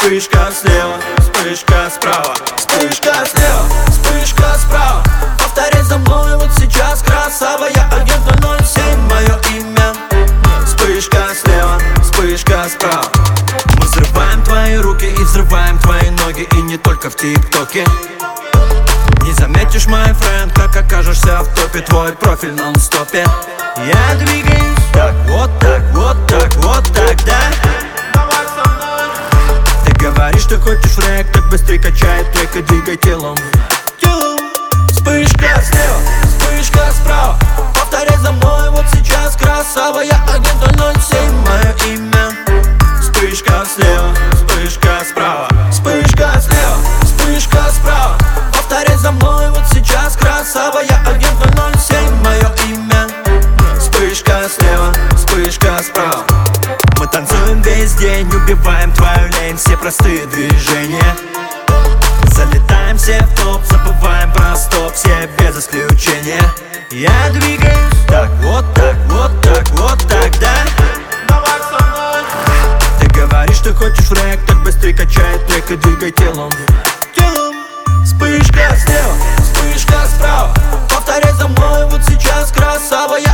Вспышка слева, вспышка справа, вспышка слева, вспышка справа. Повторяй за мной вот сейчас, красава. Я агент 007, мое имя. Вспышка слева, вспышка справа. Мы взрываем твои руки и взрываем твои ноги. И не только в ТикТоке. Не заметишь, мой френд, как окажешься в топе. Твой профиль нон-стопе. Я двигаюсь так, вот так, вот так, вот так, да? Ты говоришь, ты хочешь рэк, так быстрее качай трек и двигай телом. Вспышка слева, вспышка справа. Повторяй за мной вот сейчас, красава. Я агент 007, мое имя. Вспышка слева, вспышка справа, вспышка слева, вспышка справа. Повторяй за мной вот сейчас, красава. Я агент 007, мое имя. Вспышка слева, вспышка справа. Мы танцуем весь день, убиваем твою лень. Все простые движения. Залетаем все в топ, забываем про стоп. Все без исключения. Я двигаюсь так, вот так, вот так, вот так, да? Давай со мной. Ты говоришь, ты хочешь рэк, так быстрее качай трек и двигай телом. Вспышка слева, вспышка справа. Повторяй за мной вот сейчас, красава.